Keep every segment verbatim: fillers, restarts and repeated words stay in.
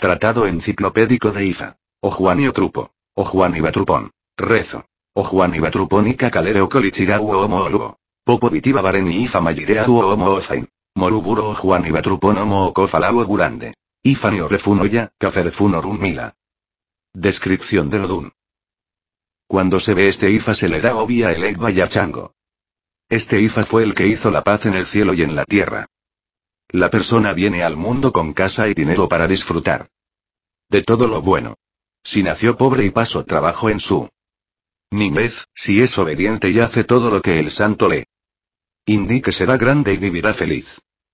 Tratado enciclopédico de Ifa. O Juan y Otrupo. O Juan y Batrupón. Rezo. O Juan y Batrupón y Cakalere o Colichirau o Homo Oluo. Popo Vitiba Bareni Ifa Mayirea o Homo Ozain. Moruburo o Juan y Batrupón Homo o Kofalau o Gurande. Ifani o Refunoya, Caferfun o Mila. Descripción del Odun. Cuando se ve este Ifa se le da obvia el Egba y a Chango. Este Ifa fue el que hizo la paz en el cielo y en la tierra. La persona viene al mundo con casa y dinero para disfrutar de todo lo bueno. Si nació pobre y pasó trabajo en su niñez, si es obediente y hace todo lo que el santo le indique, será grande y vivirá feliz.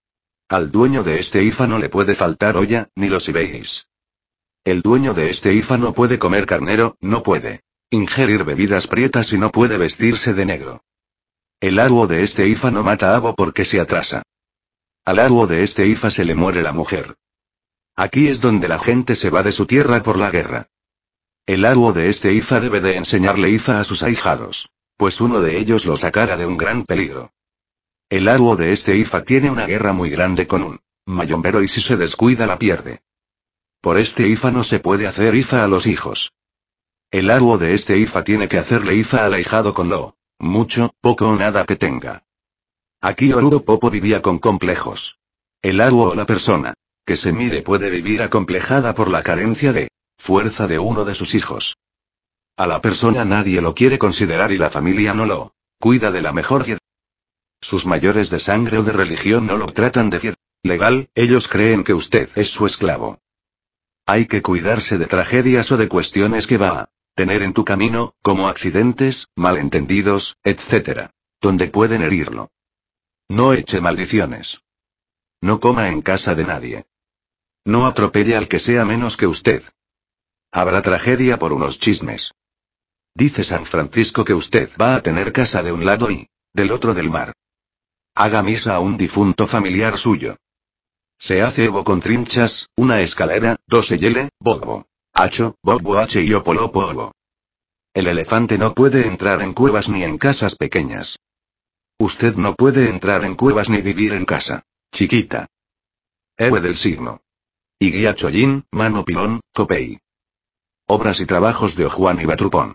Al dueño de este Ifa no le puede faltar olla, ni los ibéis. El dueño de este Ifa no puede comer carnero, no puede ingerir bebidas prietas y no puede vestirse de negro. El aruo de este Ifa no mata abo porque se atrasa. Al aruo de este Ifa se le muere la mujer. Aquí es donde la gente se va de su tierra por la guerra. El aruo de este Ifa debe de enseñarle Ifa a sus ahijados, pues uno de ellos lo sacará de un gran peligro. El aruo de este Ifa tiene una guerra muy grande con un mayombero y si se descuida la pierde. Por este Ifa no se puede hacer Ifa a los hijos. El aruo de este Ifa tiene que hacerle Ifa al ahijado con lo mucho, poco o nada que tenga. Aquí Oruro Popo vivía con complejos. El aruo o la persona que se mire puede vivir acomplejada por la carencia de fuerza de uno de sus hijos. A la persona nadie lo quiere considerar y la familia no lo cuida de la mejor manera. Sus mayores de sangre o de religión no lo tratan de fiel legal, ellos creen que usted es su esclavo. Hay que cuidarse de tragedias o de cuestiones que va a tener en tu camino, como accidentes, malentendidos, etcétera, donde pueden herirlo. No eche maldiciones. No coma en casa de nadie. No atropelle al que sea menos que usted. Habrá tragedia por unos chismes. Dice San Francisco que usted va a tener casa de un lado y del otro del mar. Haga misa a un difunto familiar suyo. Se hace Evo con trinchas, una escalera, dos eyele, bobo. Hacho, bobo h y opolopo ovo. El elefante no puede entrar en cuevas ni en casas pequeñas. Usted no puede entrar en cuevas ni vivir en casa chiquita. Héroe del signo. Y guía Chollín, mano pilón, copei. Obras y trabajos de Ojuan y Batrupón.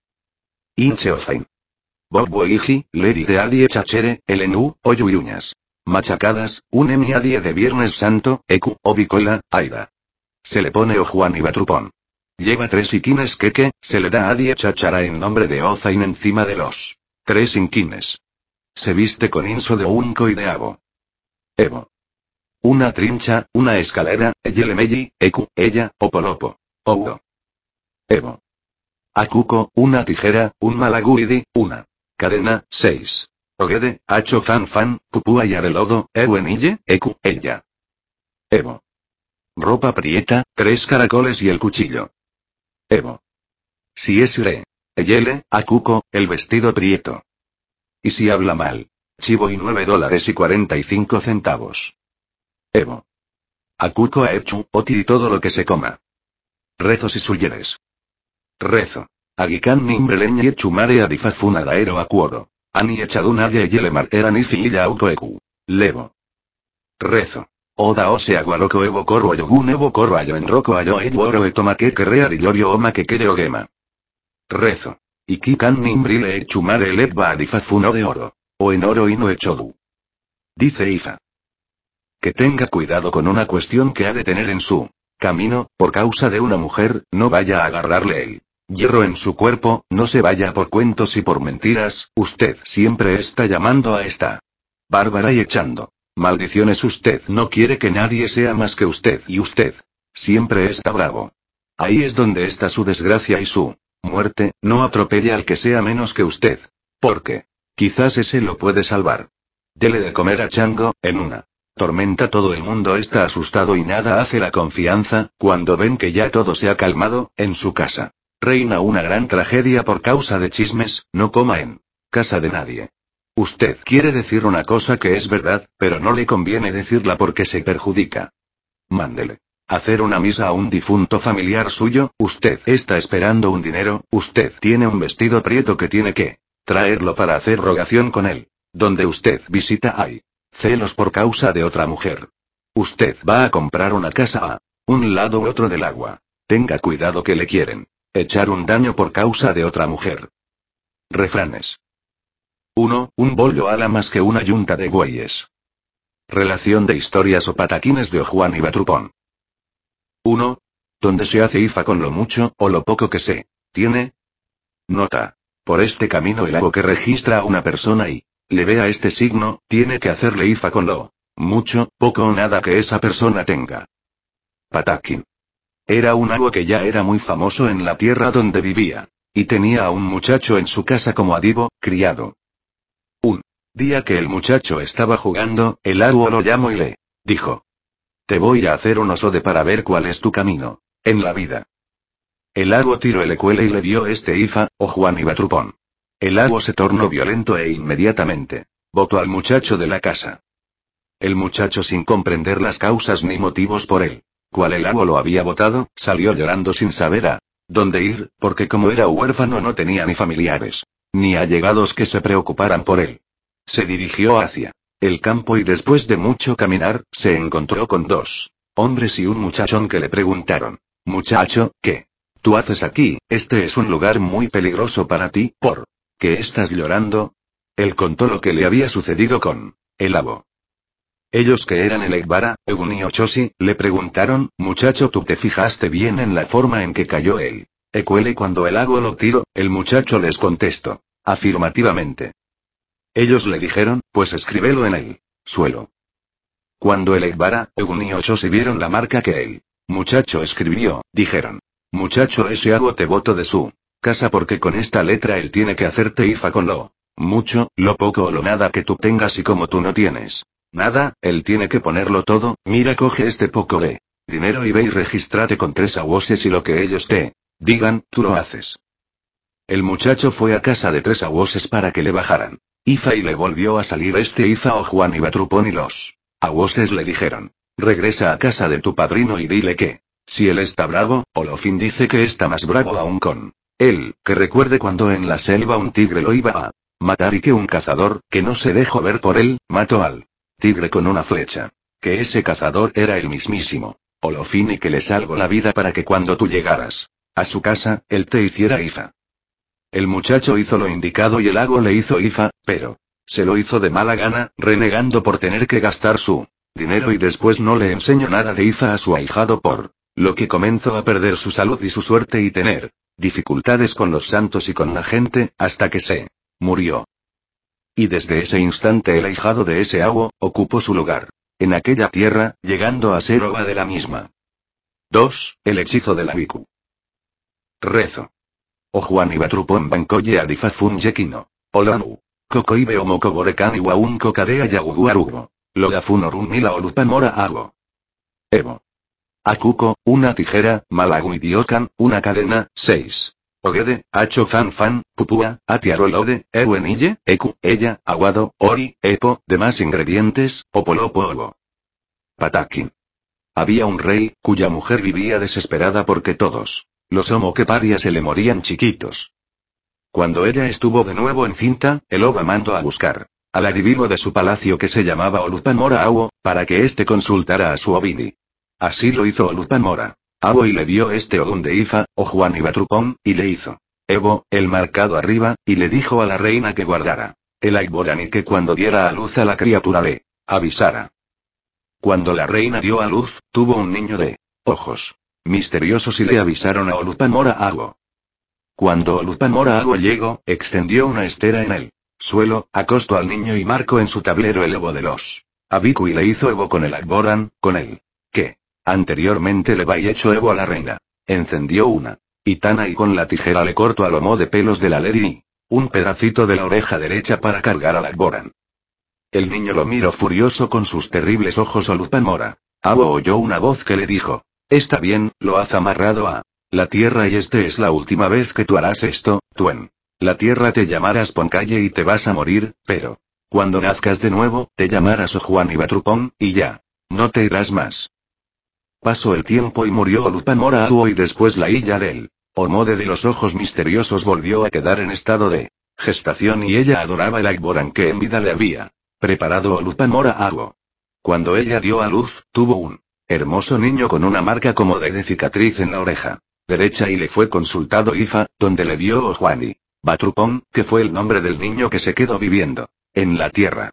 Inche Ozain. Bobo Iji, Leri de Adie Chachere, Elenú, Oyu y Uñas. Machacadas, un emiadie de Viernes Santo, Ecu, Obicola, Aida. Se le pone Ojuan y Batrupón. Lleva tres inquines queque, se le da Adie Chachara en nombre de Ozain encima de los tres inquines. Se viste con inso de unco y de abo. Evo. Una trincha, una escalera, Eyelemeyi, Ecu, ella, Opolopo. Oudo. Evo. Akuko, una tijera, un malaguridi, una cadena, seis. Ogede, Hacho fan fan, Pupúa y Arelodo, Ewenille, Ecu, ella. Evo. Ropa prieta, tres caracoles y el cuchillo. Evo. Si es re. Eyele, Akuko, el vestido prieto. Y si habla mal. Chivo y nueve dólares y cuarenta y cinco centavos. Evo. Akuko a Echu, Oti y todo lo que se coma. Rezos y suyeres. Rezo. Agikan nimbreleña y echumare adifafuna daero acuodo. Ani echadunadia y yele martera ni filla autoeku. Levo. Rezo. Oda ose agualoco evo corro yogun evo corro ayo en roco ayo eyo etoma que querrea rillorio oma que quere ogema. Rezo. Ikikan nimbrile echumare eleva adifafuno de oro. O en oro y no echodu. Dice Ifa. Que tenga cuidado con una cuestión que ha de tener en su camino, por causa de una mujer, no vaya a agarrarle el hierro en su cuerpo, no se vaya por cuentos y por mentiras, usted siempre está llamando a esta bárbara y echando maldiciones, usted no quiere que nadie sea más que usted y usted siempre está bravo. Ahí es donde está su desgracia y su muerte, no atropelle al que sea menos que usted. Porque quizás ese lo puede salvar. Dele de comer a Chango, en una tormenta todo el mundo está asustado y nada hace la confianza, cuando ven que ya todo se ha calmado, en su casa. Reina una gran tragedia por causa de chismes, no coma en casa de nadie. Usted quiere decir una cosa que es verdad, pero no le conviene decirla porque se perjudica. Mándele hacer una misa a un difunto familiar suyo, usted está esperando un dinero, usted tiene un vestido prieto que tiene que traerlo para hacer rogación con él. Donde usted visita hay celos por causa de otra mujer. Usted va a comprar una casa a un lado u otro del agua. Tenga cuidado que le quieren echar un daño por causa de otra mujer. Refranes. uno. Un bollo ala más que una yunta de bueyes. Relación de historias o pataquines de Juan y Batrupón. uno. Donde se hace hifa con lo mucho, o lo poco que se tiene. Nota. Por este camino el hago que registra a una persona y le vea este signo, tiene que hacerle hifa con lo mucho, poco o nada que esa persona tenga. Pataquín. Era un hago que ya era muy famoso en la tierra donde vivía. Y tenía a un muchacho en su casa como adivo, criado. Un día que el muchacho estaba jugando, el hago lo llamó y le dijo: te voy a hacer un oso de para ver cuál es tu camino en la vida. El hago tiró el ecuele y le dio este hifa, o Juan y Batrupón. El hago se tornó violento e inmediatamente botó al muchacho de la casa. El muchacho, sin comprender las causas ni motivos por él, cual el hago lo había botado, salió llorando sin saber a dónde ir, porque como era huérfano no tenía ni familiares, ni allegados que se preocuparan por él. Se dirigió hacia el campo y después de mucho caminar, se encontró con dos hombres y un muchachón que le preguntaron: muchacho, ¿qué tú haces aquí? Este es un lugar muy peligroso para ti, ¿por qué estás llorando? Él contó lo que le había sucedido con el hago. Ellos, que eran el Egbara, Egun y Ochosi, le preguntaron: muchacho, ¿tú te fijaste bien en la forma en que cayó él ecuele cuando el hago lo tiró? El muchacho les contestó afirmativamente. Ellos le dijeron: pues escríbelo en el suelo. Cuando el Egbara, Egun y Ochosi vieron la marca que el muchacho escribió, dijeron: muchacho, ese hago te boto de su casa porque con esta letra él tiene que hacerte hifa con lo mucho, lo poco o lo nada que tú tengas, y como tú no tienes nada, él tiene que ponerlo todo. Mira, coge este poco de dinero y ve y regístrate con tres aguoses y lo que ellos te digan, tú lo haces. El muchacho fue a casa de tres aguoses para que le bajaran hifa y le volvió a salir este hifa, o Juan y Batrupón, y los aguoses le dijeron: regresa a casa de tu padrino y dile que, si él está bravo, o lo fin dice que está más bravo aún con él, que recuerde cuando en la selva un tigre lo iba a matar y que un cazador, que no se dejó ver por él, mató al tigre con una flecha. Que ese cazador era el mismísimo Olofín y que le salvó la vida para que cuando tú llegaras a su casa, él te hiciera hifa. El muchacho hizo lo indicado y el hago le hizo hifa, pero se lo hizo de mala gana, renegando por tener que gastar su dinero, y después no le enseñó nada de hifa a su ahijado, por lo que comenzó a perder su salud y su suerte y tener dificultades con los santos y con la gente, hasta que se murió. Y desde ese instante el ahijado de ese hago ocupó su lugar en aquella tierra, llegando a ser ova de la misma. dos. El hechizo de la Biku. Rezo. O Juan y Batrupón bancoye adifafun yekino. Olanu. Cocoibe o mocoborecan y waun cocadea yaguguarugo. Logafun orun mila olupan mora hago. Evo. Akuko, una tijera, malagu idiokan, una cadena. seis. Ogede, acho fan fan, pupua, atiarolode, ewenille, eku, ella, aguado, ori, epo, demás ingredientes, opolopo ogo. Patakin. Había un rey, cuya mujer vivía desesperada porque todos los homoqueparias se le morían chiquitos. Cuando ella estuvo de nuevo encinta, el Oba mandó a buscar al adivino de su palacio, que se llamaba Olupan Mora Awo, para que éste consultara a su Obidi. Así lo hizo Olupan Mora Awo y le dio este Ogun de Ifa, o Juan y Batrupón, y le hizo Evo, el marcado arriba, y le dijo a la reina que guardara el Aigboran y que cuando diera a luz a la criatura le avisara. Cuando la reina dio a luz, tuvo un niño de ojos misteriosos y le avisaron a Olupan Mora Awo. Cuando Olupan Mora Awo llegó, extendió una estera en el suelo, acostó al niño y marcó en su tablero el Evo de los Abiku y le hizo Evo con el Aigboran, con el que anteriormente le había hecho Evo a la reina. Encendió una hitana y con la tijera le cortó al lomo de pelos de la Leri un pedacito de la oreja derecha para cargar al Aigboran. El niño lo miró furioso con sus terribles ojos. Olupan Mora Awo oyó una voz que le dijo: está bien, lo has amarrado a la tierra y este es la última vez que tú harás esto. Tú en la tierra te llamarás Poncalle y te vas a morir, pero cuando nazcas de nuevo, te llamarás O Juan y Batrupón, y ya no te irás más. Pasó el tiempo y murió Olupan Mora Awo, y después la hija del Omode de los ojos misteriosos volvió a quedar en estado de gestación, y ella adoraba el Aigboran que en vida le había preparado Olupan Mora Awo. Cuando ella dio a luz, tuvo un Hermoso niño con una marca como de, de cicatriz en la oreja derecha y le fue consultado Ifa, donde le vio Ojuani Batrupón, que fue el nombre del niño que se quedó viviendo en la tierra.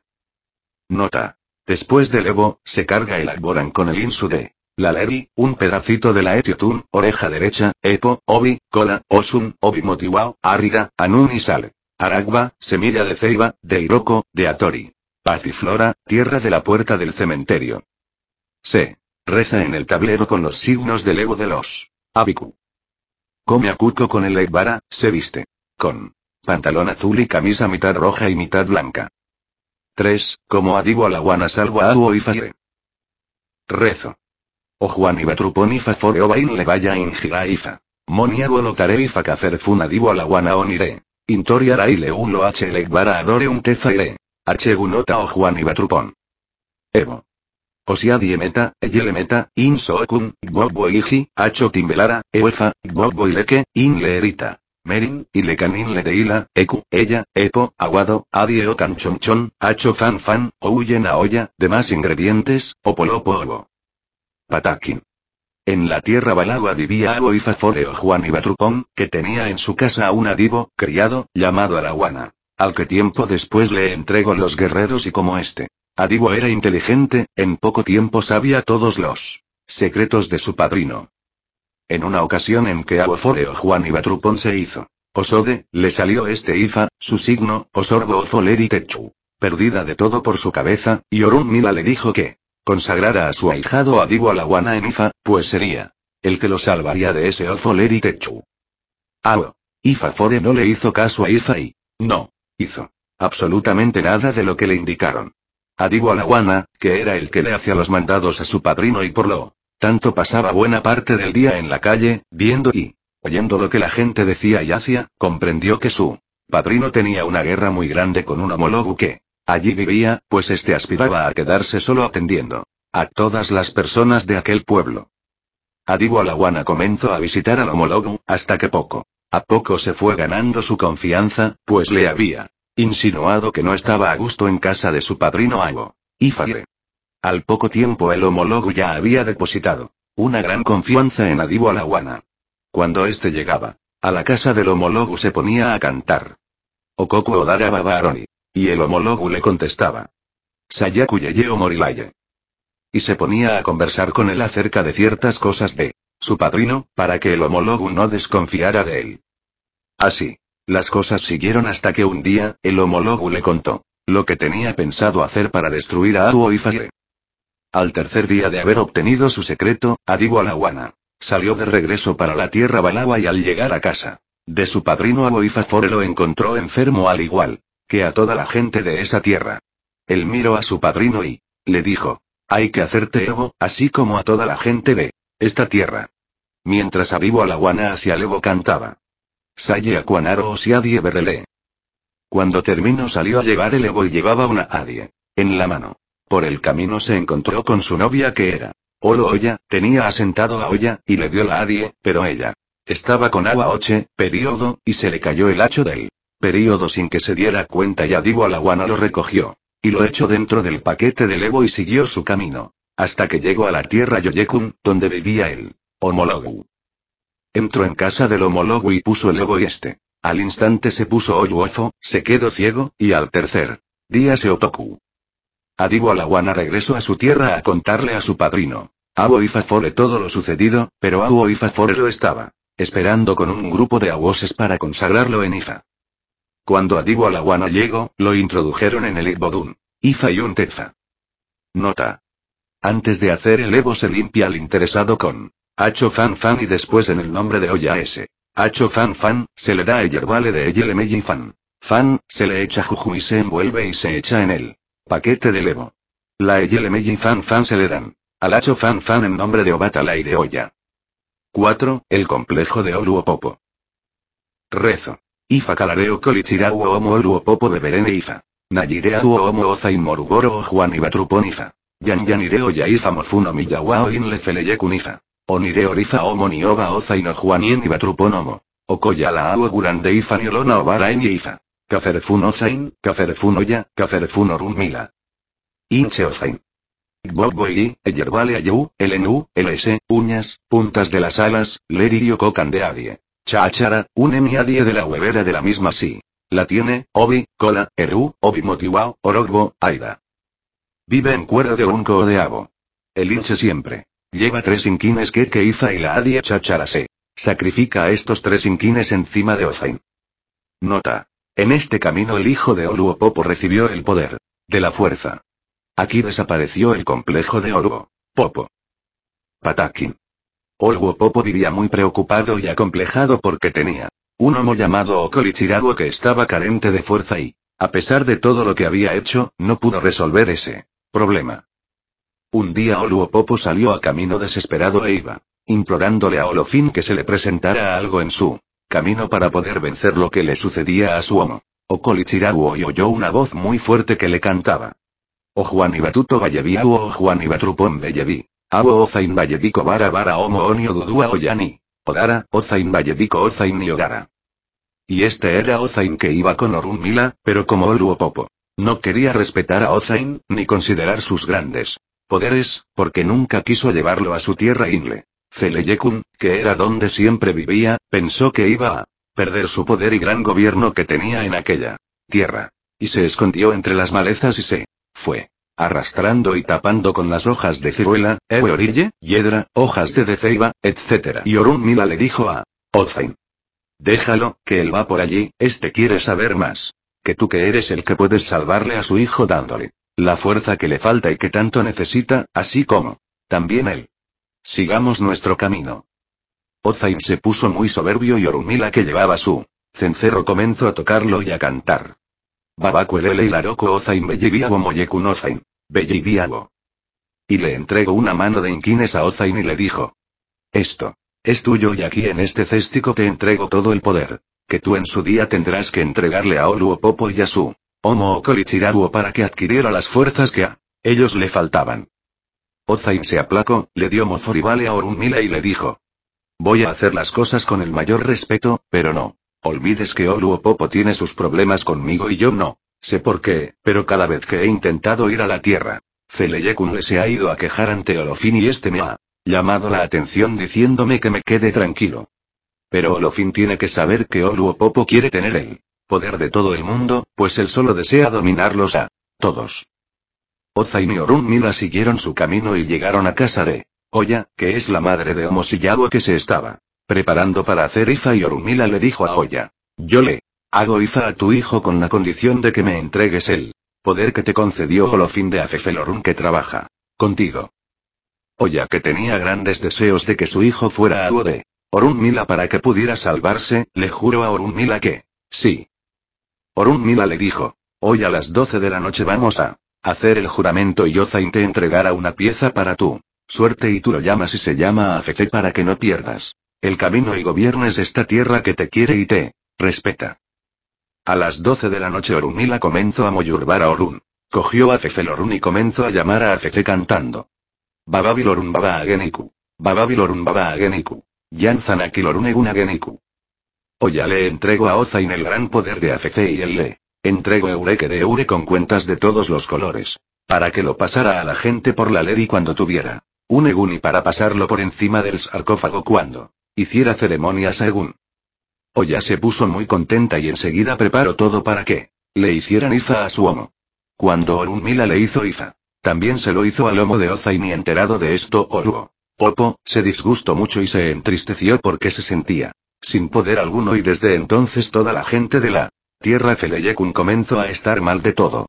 Nota. Después del Evo, se carga el Alborán con el Insu de la Leri, un pedacito de la Etiotun, oreja derecha, Epo, Obi, Cola, Osun, Obi Motiwao, Árida, Anun y Sale. Aragba, semilla de ceiba, de Iroko, de Atori. Paciflora, tierra de la puerta del cementerio. Se reza en el tablero con los signos del Evo de los Abiku. Come a Cuco con el Eibara, se viste con pantalón azul y camisa mitad roja y mitad blanca. tres. Como Adibo Alawana salvo a Awo Ifaire. Rezo. Ojuan y Batrupón Ifa fore Obain le vaya in gira Ifa. Moniago lo tare Ifa cacer fun Adibo Alawana onire. Intoriara y leun lo h legbara adore un tezaire. H gunota Ojuan y Batrupón. Evo. Osia diemeta, eyelemeta, in sookun, gbogbo iji, hacho timbelara, ewefa, gbogbo ileke, in leerita. Merin, Ilecanin le deila, Eku, ella, Epo, Aguado, Adie o Canchonchon, Hacho fan fan, Ouyen a olla, demás ingredientes, Opolopo ovo. Patakin. En la tierra Balagua vivía Ago y Faforeo Juan y Batrupón, que tenía en su casa a un adivo, criado, llamado Araguana. Al que tiempo después le entregó los guerreros y como este adivo era inteligente, en poco tiempo sabía todos los secretos de su padrino. En una ocasión en que Agoforeo Juan y Batrupón se hizo Osode, le salió este Ifa, su signo, Osorbo Ofoleri Techu. Perdida de todo por su cabeza, y Orun Mila le dijo que consagrara a su ahijado Adibo Alawana en Ifa, pues sería el que lo salvaría de ese Ofoleri Techu. Ao. Ifa Fore no le hizo caso a Ifa y no hizo absolutamente nada de lo que le indicaron. Adibo Alawana, que era el que le hacía los mandados a su padrino y por lo tanto pasaba buena parte del día en la calle, viendo y oyendo lo que la gente decía y hacía, comprendió que su padrino tenía una guerra muy grande con un homólogo que allí vivía, pues este aspiraba a quedarse solo atendiendo a todas las personas de aquel pueblo. Adibo Alawana comenzó a visitar al homólogo, hasta que poco a poco se fue ganando su confianza, pues le había insinuado que no estaba a gusto en casa de su padrino Ago Ifaire. Al poco tiempo el homólogo ya había depositado una gran confianza en Adibo Alawana. Cuando éste llegaba a la casa del homólogo se ponía a cantar Okoku Odara Babaroni. Y el homólogo le contestaba Sayaku Yeyeo Morilaye. Y se ponía a conversar con él acerca de ciertas cosas de su padrino, para que el homólogo no desconfiara de él. Así las cosas siguieron hasta que un día, el homólogo le contó lo que tenía pensado hacer para destruir a Awo Ifaire. Al tercer día de haber obtenido su secreto, Adibo Alawana salió de regreso para la tierra Balagua y al llegar a casa de su padrino Awo Ifaire lo encontró enfermo al igual que a toda la gente de esa tierra. Él miró a su padrino y le dijo, hay que hacerte Evo, así como a toda la gente de esta tierra. Mientras Adibo Alawana hacia el Evo cantaba Saye Aquanaro Osiadie Berrele. Cuando terminó salió a llevar el Evo y llevaba una adie en la mano. Por el camino se encontró con su novia que era Olo Oya, tenía asentado a Oya, y le dio la adie, pero ella estaba con Awa Oche, período, y se le cayó el hacho del período sin que se diera cuenta y Adibo Alawana lo recogió y lo echó dentro del paquete del Evo y siguió su camino hasta que llegó a la tierra Yoyekun, donde vivía el homólogo. Entró en casa del homólogo y puso el Evo y este al instante se puso Oyuofo, se quedó ciego, y al tercer día se otoku. Adibo Alawana regresó a su tierra a contarle a su padrino Awo Ifaire todo lo sucedido, pero Awo Ifaire lo estaba esperando con un grupo de awoses para consagrarlo en Ifa. Cuando Adibo Alawana llegó, lo introdujeron en el Ibodun Ifa y un Tefa. Nota. Antes de hacer el Evo se limpia al interesado con Hacho Fan Fan y después en el nombre de Oya S. Hacho Fan Fan, se le da el yerbale de Eyelemeyi Fan. Fan, se le echa juju y se envuelve y se echa en el paquete del Evo. La Eyelemeyi Fan Fan se le dan al Hacho Fan Fan en nombre de Obatala y de Oya. cuatro. El complejo de Oluopopo. Rezo. Ifa Calareo Colichirau Omo Oluopopo Beberene Ifa. Nayirea Uomo Ozain Morugoro o Juan Ibatrupon Ifa. Yan Yanireo Yaifa Mofuno Miyawao Inle Feleyekun Ifa. Onireo Rifa Omo Nioba Ozaino Juanien Ibatrupon Omo. Okoyala Awo Gurande Ifa Niolona Obara en Ifa. Caferefun Ozain, Caferefun Oya, Caferefun Orun Mila. Inche Ozain. Bobo y, Eyervale Ayu, Elenu, Ls, uñas, puntas de las alas, Leririo cocan de adie. Chachara, un emiadie de la huevera de la misma sí. La tiene, Obi, Cola, Eru, Obi Motiwao, Orogbo, Aida. Vive en cuero de unco o de abo. El hinche siempre. Lleva tres inquines que que Iza y la adie Chachara se. Sacrifica a estos tres inquines encima de Ozain. Nota. En este camino el hijo de Oluopopo recibió el poder. De la fuerza. Aquí desapareció el complejo de Oluopopo. Patakin. Oluopopo vivía muy preocupado y acomplejado porque tenía un homo llamado Okolichirago que estaba carente de fuerza y, a pesar de todo lo que había hecho, no pudo resolver ese problema. Un día Oluopopo salió a camino desesperado e iba implorándole a Olofin que se le presentara algo en su camino para poder vencer lo que le sucedía a su homo. Okolichirago y oyó una voz muy fuerte que le cantaba. O Juan Ibatuto Vallevi o Juan Ibatrupon Bellevi. Abo Ozain Vallevico Vara Vara Homo Onio Dudua Oyani. Odara, Ozain Vallevico Ozain ni Ogara. Y este era Ozain que iba con Orunmila, pero como Oluopopo no quería respetar a Ozain, ni considerar sus grandes poderes, porque nunca quiso llevarlo a su tierra Inle. Celeyekun, que era donde siempre vivía, pensó que iba a perder su poder y gran gobierno que tenía en aquella tierra. Y se escondió entre las malezas y se fue arrastrando y tapando con las hojas de ciruela, ewe orille, hiedra, hojas de deceiba, etcétera. Y Orunmila le dijo a Ozain. Déjalo, que él va por allí, este quiere saber más. Que tú que eres el que puedes salvarle a su hijo dándole la fuerza que le falta y que tanto necesita, así como también él. Sigamos nuestro camino. Ozain se puso muy soberbio y Orunmila que llevaba su cencerro comenzó a tocarlo y a cantar. Babacuelele y Laroko Ozain Belliviago Moyekun Ozain, Belliviago. Y le entregó una mano de inquines a Ozain y le dijo. Esto es tuyo y aquí en este céstico te entrego todo el poder, que tú en su día tendrás que entregarle a Oluopopo y a su homo Okolichirago para que adquiriera las fuerzas que a ellos le faltaban. Ozain se aplacó, le dio Mozoribale a Orunmila y le dijo. Voy a hacer las cosas con el mayor respeto, pero no olvides que Oluopopo tiene sus problemas conmigo y yo no sé por qué, pero cada vez que he intentado ir a la tierra, Celeyekun le se ha ido a quejar ante Olofin y este me ha llamado la atención diciéndome que me quede tranquilo. Pero Olofin tiene que saber que Oluopopo quiere tener el poder de todo el mundo, pues él solo desea dominarlos a todos. Ozain y Orunmila siguieron su camino y llegaron a casa de Oya, que es la madre de Omosillago que se estaba preparando para hacer Ifa y Orunmila le dijo a Oya. Yo le hago Ifa a tu hijo con la condición de que me entregues el poder que te concedió Olofin de Afefelorun que trabaja contigo. Oya que tenía grandes deseos de que su hijo fuera algo de Orunmila para que pudiera salvarse, le juró a Orunmila que sí. Orunmila le dijo. Hoy a las doce de la noche vamos a hacer el juramento y Ozain te entregará una pieza para tu suerte y tú lo llamas y se llama Afefe para que no pierdas el camino y gobiernes esta tierra que te quiere y te respeta. A las doce de la noche Orunmila comenzó a moyurbar a Orun. Cogió a Fefelorun y comenzó a llamar a Afefe cantando. Bababilorun baba ageniku. Bababilorun baba ageniku. Yanzanakilorun egun ageniku. Oya le entrego a Ozain el gran poder de Afefe y él le entrego Eureke de Eure con cuentas de todos los colores. Para que lo pasara a la gente por la ley cuando tuviera un Egun y para pasarlo por encima del sarcófago cuando hiciera ceremonias a Egun. Oya se puso muy contenta y enseguida preparó todo para que le hicieran Ifa a su homo. Cuando Orunmila le hizo Ifa, también se lo hizo al homo de Ozain y enterado de esto Oluopopo se disgustó mucho y se entristeció porque se sentía sin poder alguno y desde entonces toda la gente de la tierra Celeyekun comenzó a estar mal de todo.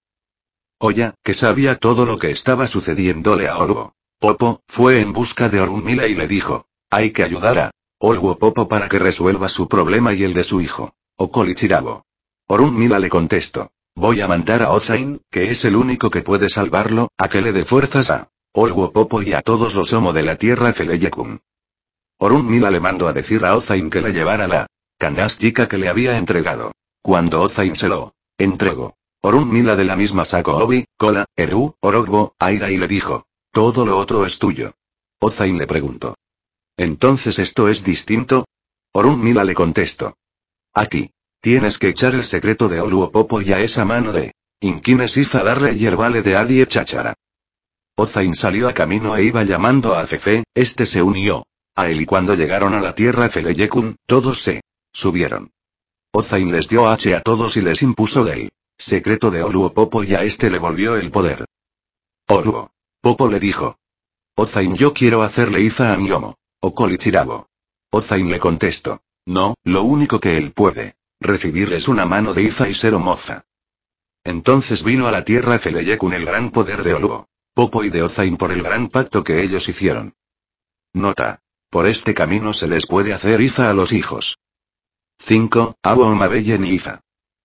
Oya, que sabía todo lo que estaba sucediéndole a Oluopopo, fue en busca de Orunmila y le dijo, hay que ayudar a Oluopopo para que resuelva su problema y el de su hijo, Okolichirago. Orunmila le contestó, voy a mandar a Ozain, que es el único que puede salvarlo, a que le dé fuerzas a Oluopopo y a todos los homo de la tierra Celeyekun. Orunmila le mandó a decir a Ozain que le llevara la canastica que le había entregado. Cuando Ozain se lo entregó, Orunmila de la misma sacó Obi, Cola, Eru, Orogbo, Aira y le dijo, todo lo otro es tuyo. Ozain le preguntó. ¿Entonces esto es distinto? Orunmila le contestó. Aquí. Tienes que echar el secreto de Oluopopo y a esa mano de Inquines Ifa darle hierbale de Adie Chachara. Ozain salió a camino e iba llamando a Fefe, este se unió a él y cuando llegaron a la tierra Feleyekun, todos se subieron. Ozain les dio H a todos y les impuso del secreto de Oluo Popo y a este le volvió el poder. Oluo Popo le dijo. Ozain, yo quiero hacerle Ifa a mi Omo, Okolichirago. Ozain le contestó. No, lo único que él puede recibir es una mano de Ifa y ser Omoza. Entonces vino a la tierra Feleyekun el gran poder de Oluo Popo y de Ozain por el gran pacto que ellos hicieron. Nota. Por este camino se les puede hacer Ifa a los hijos. cinco. Awo Omabellen y Ifa.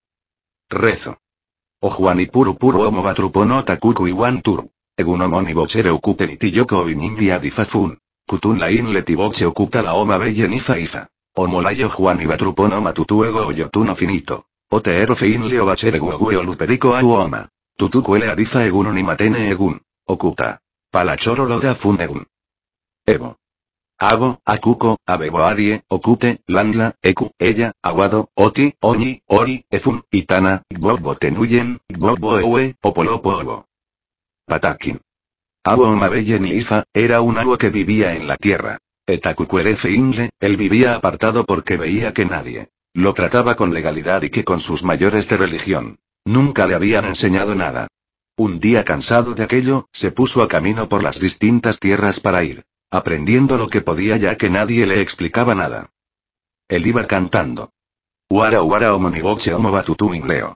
Rezo. O Juan y Puru Puru Omo Batrupo no Takuku Iwan Turu. Egun Omoni Bochere Okuten Itiyoko Obiningi Adifafun. Kutun Lain Letiboche Okuta la Omabellen Ifa Ifa. Omolayo Juan y Batrupo no Matutuego Oyotuno Finito. Oteero Fein Leo Bachere Guagueo Luperico Aguoma. Tutucuele Adifa Egun Onimatene Egun. Okuta. Palachoro Loda Fun Egun. Evo. Abo, Akuko, Abeboarie, Okute, Landla, Eku, Ella, Aguado, Oti, Oñi, Ori, Efun, Itana, Gbobo Tenuyen, Gbobo Ewe, Opolopo Obo. Patakin. Abo Omabellen y Ifa, era un agua que vivía en la tierra. Etakukuere Feinle, él vivía apartado porque veía que nadie lo trataba con legalidad y que con sus mayores de religión nunca le habían enseñado nada. Un día cansado de aquello, se puso a camino por las distintas tierras para ir aprendiendo lo que podía ya que nadie le explicaba nada. Él iba cantando. Uara uara omoniboche omo batutu ingleo.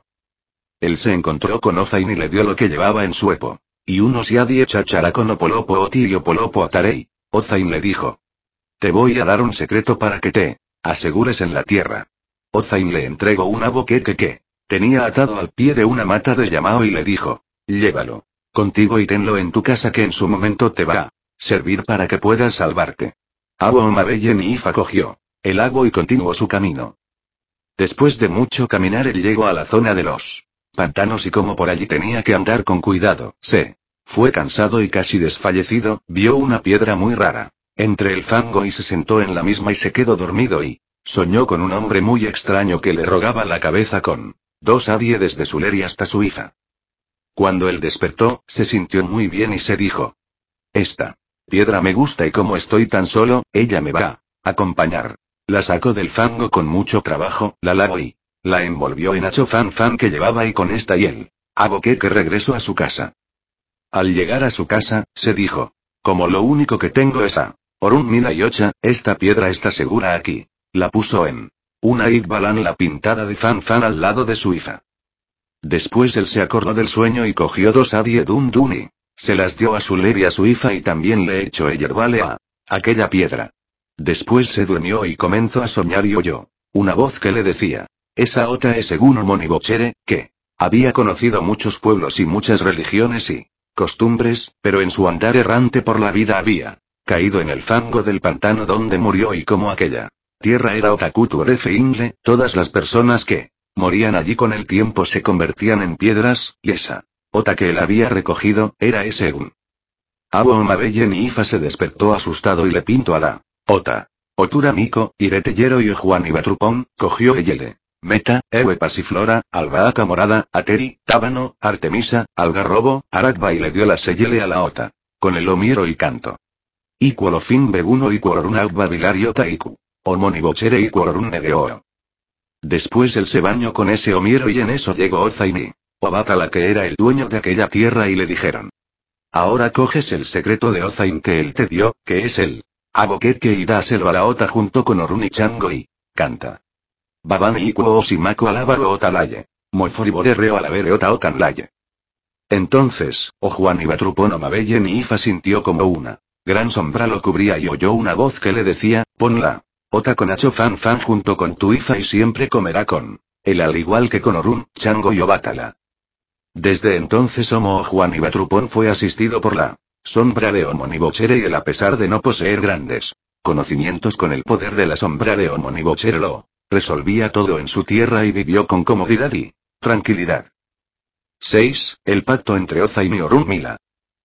Él se encontró con Ozain y le dio lo que llevaba en su epo. Y unos yadie chachara con opolopo oti y opolopo atarei. Ozain le dijo. Te voy a dar un secreto para que te asegures en la tierra. Ozain le entregó un aboqueque que tenía atado al pie de una mata de Yamao y le dijo. Llévalo contigo y tenlo en tu casa que en su momento te va a servir para que puedas salvarte. Abo Omabellen y Ifa cogió el agua y continuó su camino. Después de mucho caminar él llegó a la zona de los pantanos y como por allí tenía que andar con cuidado, se fue cansado y casi desfallecido, vio una piedra muy rara entre el fango y se sentó en la misma y se quedó dormido y soñó con un hombre muy extraño que le rogaba la cabeza con dos adie desde su leri hasta su Ifa. Cuando él despertó, se sintió muy bien y se dijo. Esta piedra me gusta y como estoy tan solo, ella me va a acompañar. La sacó del fango con mucho trabajo, la lavó y la envolvió en hacho fan fan que llevaba y con esta y él aboqué que regresó a su casa. Al llegar a su casa, se dijo. Como lo único que tengo es a Orun Mila y Ocha, esta piedra está segura aquí. La puso en una Igbalan la pintada de fan fan al lado de su Ifa. Después él se acordó del sueño y cogió dos adie dun duni. Se las dio a su leri y a su Ifa y también le echó el yerbale a aquella piedra. Después se durmió y comenzó a soñar y oyó una voz que le decía. Esa Ota es según Omonibochere, que había conocido muchos pueblos y muchas religiones y costumbres, pero en su andar errante por la vida había caído en el fango del pantano donde murió y como aquella tierra era Otakutu Refeinle, todas las personas que morían allí con el tiempo se convertían en piedras, y esa Ota que él había recogido, era ese un. Abo Omabellen y Ifa se despertó asustado y le pintó a la Ota. Otura Miko, Iretellero y Juan y Batrupón, cogió Eyele. Meta, Ewe Pasiflora, Albahaca Morada, Ateri, Tábano, Artemisa, Algarrobo, Arakba y le dio la Seyele a la Ota. Con el Omiero y canto. Igualofin Beguno y Cuorun Agba Vilariota Iku. Omonibochere y Cuorun Negeo. Después él se bañó con ese Omiero y en eso llegó Ozaini. Obatala que era el dueño de aquella tierra y le dijeron. Ahora coges el secreto de Ozain que él te dio, que es el aboqueque y dáselo a la Ota junto con Orun y Chango y canta. Babani Ikuo Osimako Alabaro Otalaye. Moforibore Reo Alavere Ota Ocanlaye. Entonces, O Juan y Batrupón Omabellen y Ifa sintió como una gran sombra lo cubría y oyó una voz que le decía, ponla Ota con Acho Fan Fan junto con tu Ifa y siempre comerá con él al igual que con Orun, Chango y Obatala. Desde entonces Omo Juan y Batrupón fue asistido por la sombra de Omonibochere y él a pesar de no poseer grandes conocimientos con el poder de la sombra de Omonibochere lo resolvía todo en su tierra y vivió con comodidad y tranquilidad. seis. El pacto entre Ozain y Orun Mila.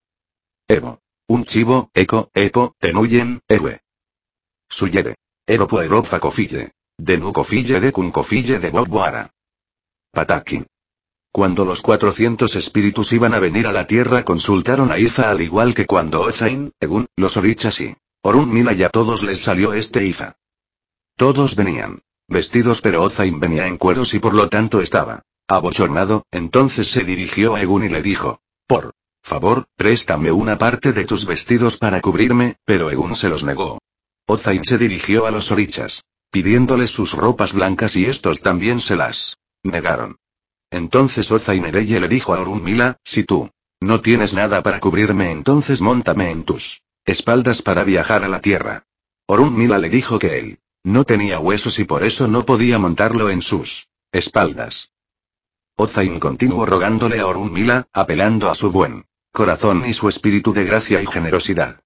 Evo. Un chivo, eco, epo, tenuyen, ewe. Suyere. Evo poerofa cofille. De nu cofille de kun cofille de bobuara. Patakin. Cuando los cuatrocientos espíritus iban a venir a la tierra consultaron a Ifa al igual que cuando Ozain, Egun, los Orichas y Orunmila y a todos les salió este Ifa. Todos venían vestidos pero Ozain venía en cueros y por lo tanto estaba abochornado, entonces se dirigió a Egun y le dijo, por favor, préstame una parte de tus vestidos para cubrirme, pero Egun se los negó. Ozain se dirigió a los Orichas, pidiéndoles sus ropas blancas y estos también se las negaron. Entonces Ozain Ereye le dijo a Orunmila, si tú no tienes nada para cubrirme entonces móntame en tus espaldas para viajar a la tierra. Orunmila le dijo que él no tenía huesos y por eso no podía montarlo en sus espaldas. Ozain continuó rogándole a Orunmila, apelando a su buen corazón y su espíritu de gracia y generosidad.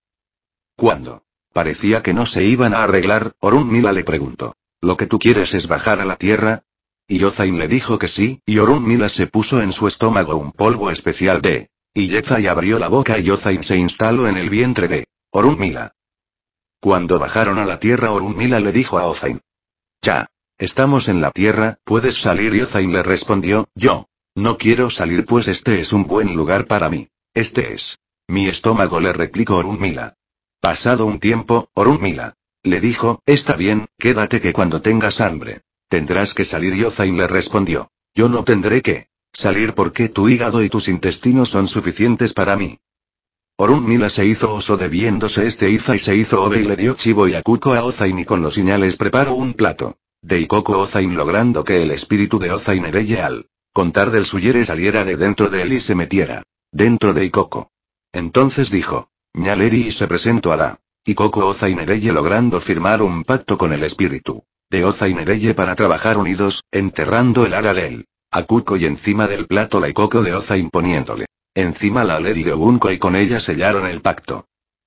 Cuando parecía que no se iban a arreglar, Orunmila le preguntó, ¿lo que tú quieres es bajar a la tierra? Y Ozain le dijo que sí, y Orunmila se puso en su estómago un polvo especial de Iyeza y abrió la boca y Ozain se instaló en el vientre de Orunmila. Cuando bajaron a la tierra Orunmila le dijo a Ozain, ya estamos en la tierra, ¿puedes salir? Y Ozain le respondió, yo no quiero salir pues este es un buen lugar para mí. Este es mi estómago, le replicó Orunmila. Pasado un tiempo, Orunmila le dijo, está bien, quédate que cuando tengas hambre tendrás que salir. Y Ozain le respondió, yo no tendré que salir porque tu hígado y tus intestinos son suficientes para mí. Orunmila se hizo oso debiéndose este Ifa y se hizo ove y le dio chivo y acuco a Ozain y con los señales preparó un plato de Ikoko Ozain logrando que el espíritu de Ozain Ereye al contar del suyere saliera de dentro de él y se metiera dentro de Ikoko. Entonces dijo, Ñaleri y se presentó a la Ikoko Ozain Ereye logrando firmar un pacto con el espíritu de Ozain Ereye para trabajar unidos, enterrando el ara del acuco y encima del plato la Ikoko de Ozain poniéndole encima la Leri de Obunco y con ella sellaron el pacto.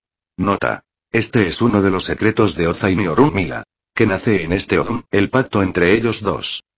Nota. Este es uno de los secretos de Ozain y Orunmila, que nace en este Odum, el pacto entre ellos dos.